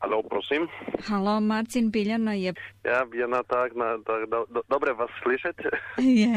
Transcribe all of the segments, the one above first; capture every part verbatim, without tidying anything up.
Halo, prosím. Halo, Marcin Biljana je... Ja, Biljana, tak, na, tak do, do, dobre vás slyšet. Je.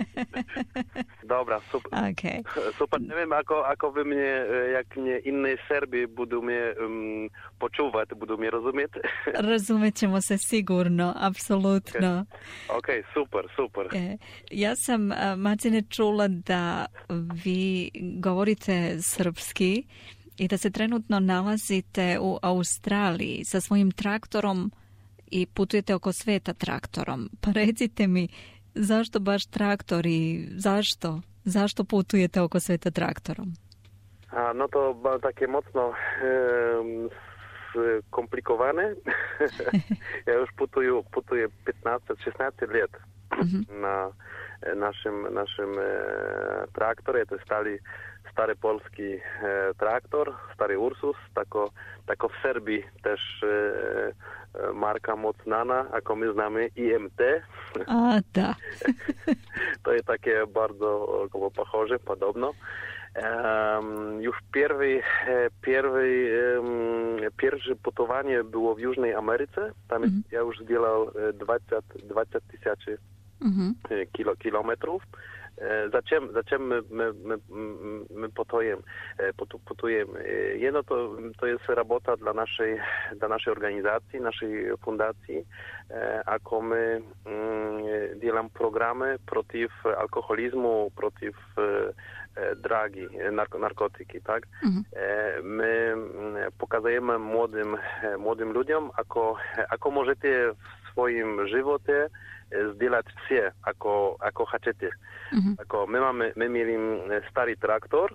Dobra, super. Okay. Super, neviem, ako, ako vy mne, jak mne iné Serbi budú mne um, počúvať, budú mi rozumieť. Razumjet ćemo se sigurno, apsolutno. Ok, super, super. E, ja sam, Marcine, čula da vi govorite srpski i da se trenutno nalazite u Australiji sa svojim traktorom i putujete oko sveta traktorom. Pa recite mi, zašto baš traktor i zašto? Zašto putujete oko sveta traktorom? A, no to ma takie mocno e, skomplikowane. Ja już putuję, putuję piętnaście szesnaście lat mm-hmm. na naszym, naszym e, traktorze. To jest stary, stary polski e, traktor, stary Ursus. Tako, tako w Serbii też e, marka mocnana, ako my znamy I M T. A, da. To jest takie bardzo koło pохоже, podobno. Um, już pierwszy, pierwszy, um, pierwsze putowanie było w Jużnej Ameryce. Tam mm-hmm. ja już zdzielał dwadzieścia tysięcy mm-hmm. kilo, kilometrów. Zaczem, zaczem my, my, my, my putujemy. putujemy. Jedno to, to jest robota dla naszej, dla naszej organizacji, naszej fundacji, ako my um, działamy programy przeciw alkoholizmu, przeciw dragi, narko, narkotyki, tak? Mhm. My pokazujemy młodym, młodym ludziom, ako, ako możecie w swoim żywocie zdzielać wsie, ako, ako chcecie. Mhm. Ako my mamy, my mieli stary traktor,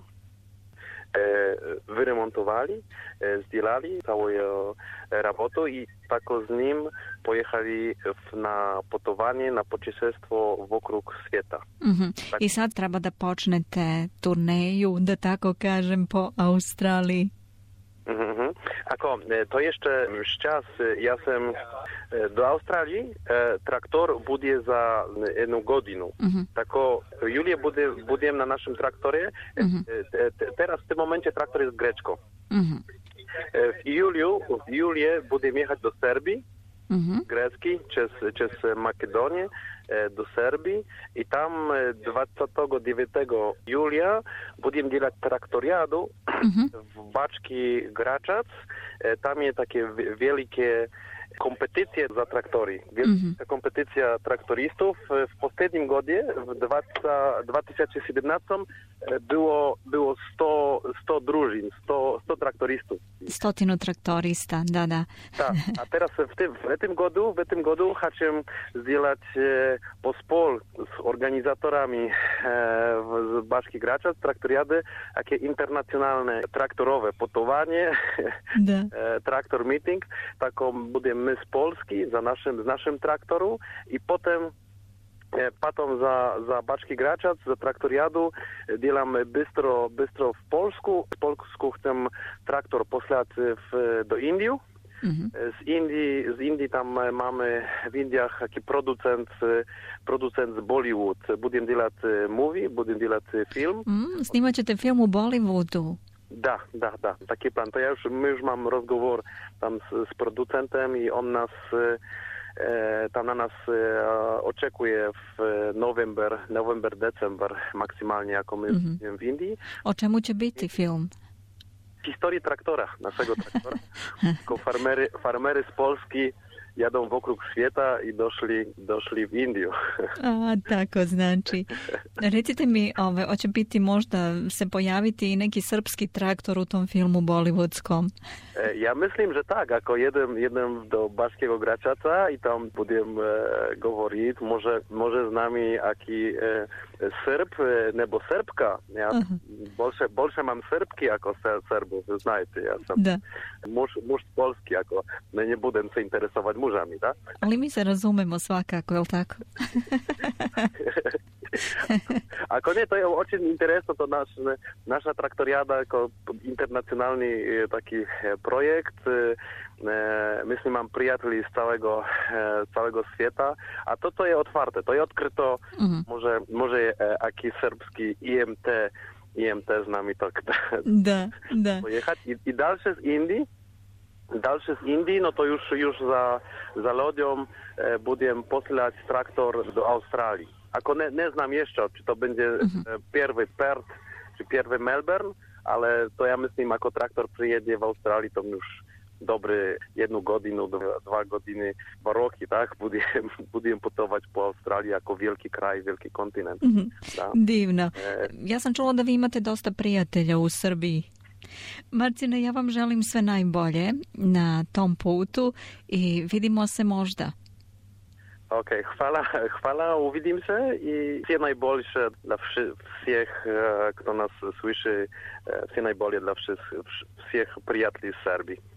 wyremontowali, zdzielali całą robotę i tak z nim pojechali na putowanie, na pocieszestwo wokół świata. Mm-hmm. Tak. I sad treba da počnete turneju, da tako kažem, po Australii. Mm-hmm. Ako, to jeszcze czas, ja sam do Australii traktor bude za jedną godzinę. Mm-hmm. Tako, Julię bude, budem na naszym traktorze. Mm-hmm. Teraz w tym momencie traktor jest greczko. Mm-hmm. W Juliu, w Julię budem jechać do Serbii, mm-hmm. grecki, przez, przez Makedonię do Serbii i tam dwudziestego dziewiątego Julia budem działać traktoriadę mm-hmm. w Baczki Graczac. Tam jest takie wielkie kompetycje za traktory. Wielka mm-hmm. kompetycja traktoristów. W poprzednim godzie, w dwa tysiące siedemnastym było, było sto, sto drużyn, sto, sto traktoristów. Stotinu traktorista, da, da. Tak, a teraz w tym, w tym godu, w tym godu chcę zdzielać e, pospól z organizatorami e, z Baczki Graczac, traktoriady, takie internacjonalne traktorowe putowanie, e, traktor meeting, taką budem my z Polski, za naszym, z naszym traktoru i potem Potom za, za Bački Gračac, za traktoriadu děláme bystro, bystro v Polsku. V Polsku chcem traktor poslat v, do Indiu. Mm-hmm. Z Indii, z Indii tam mamy w Indiach taki producent, producent z Bollywood. Budem dělat movie, budem dělat film. Mm, snimat ćete film u Bollywoodu. Da, da, da, taki plan. To ja już, my już mam rozgovor tam z, z producentem i on nas tam na nas oczekuje w november, november, december maksymalnie, jako my mm-hmm. w Indii. O czemu će biti film? Historii traktora, naszego traktora. Tylko farmery, farmery z Polski jadą wokół świata i došli, došli v Indiju. A, tako znači. Recite mi, ove, hoće biti možda se pojaviti i neki srpski traktor u tom filmu bollywoodskom? Ja mislim, že tak. Ako jedem, jedem do Baškého Gračaca i tam budem e, govorit, može, može z nami aki e, Srb e, nebo Srbka. Ja uh-huh. bolsze, bolsze mam Srbki ako Serbów, znajte. Ja sam da. muž, muž z Polski, ako ne, ne budem se interesovať mužami, da? Ali mi se razumemo svakako, je li tako? Ako nie, to je очень interesno, to naš, nasza traktoriada jako internacjonalny taki projekt. Myślę, mam przyjaciół z całego, całego świata, a to, co jest otwarte, to jest odkryto, mhm. może, może jakiś serbski I M T, I M T z nami tak da, da. pojechać. I, i dalsze z Indii, Dalszy z Indii, no to już, już za, za Lodią e, budem poslać traktor do Australii. Ako ne, ne znam jeszcze, czy to będzie mhm. e, pierwszy Perth, czy pierwszy Melbourne, ale to ja myślę, ako traktor przyjedzie w Australii, to już dobry jedną godzinę, dwa, dwa godziny, dwa roki, tak? Budem, budem putować po Australii jako wielki kraj, wielki kontynent. Mhm. Da. Divno. E... Ja sam čula da vi imate dosta prijatelja u Srbiji. Marcine, ja vam želim sve najbolje na tom putu i vidimo se možda. Ok, hvala, hvala, uvidim se i sve najbolje dla всех, kto nas słyszy, sve najbolje dla всех, всех prijatelji z Serbii.